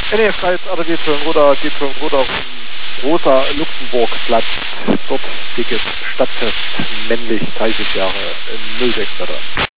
NEF 3 jetzt RTW geht für Roda Rosa Luxemburg-Platz. Dort dickes Stadtfest, männlich, 30 Jahre, 06 Meter.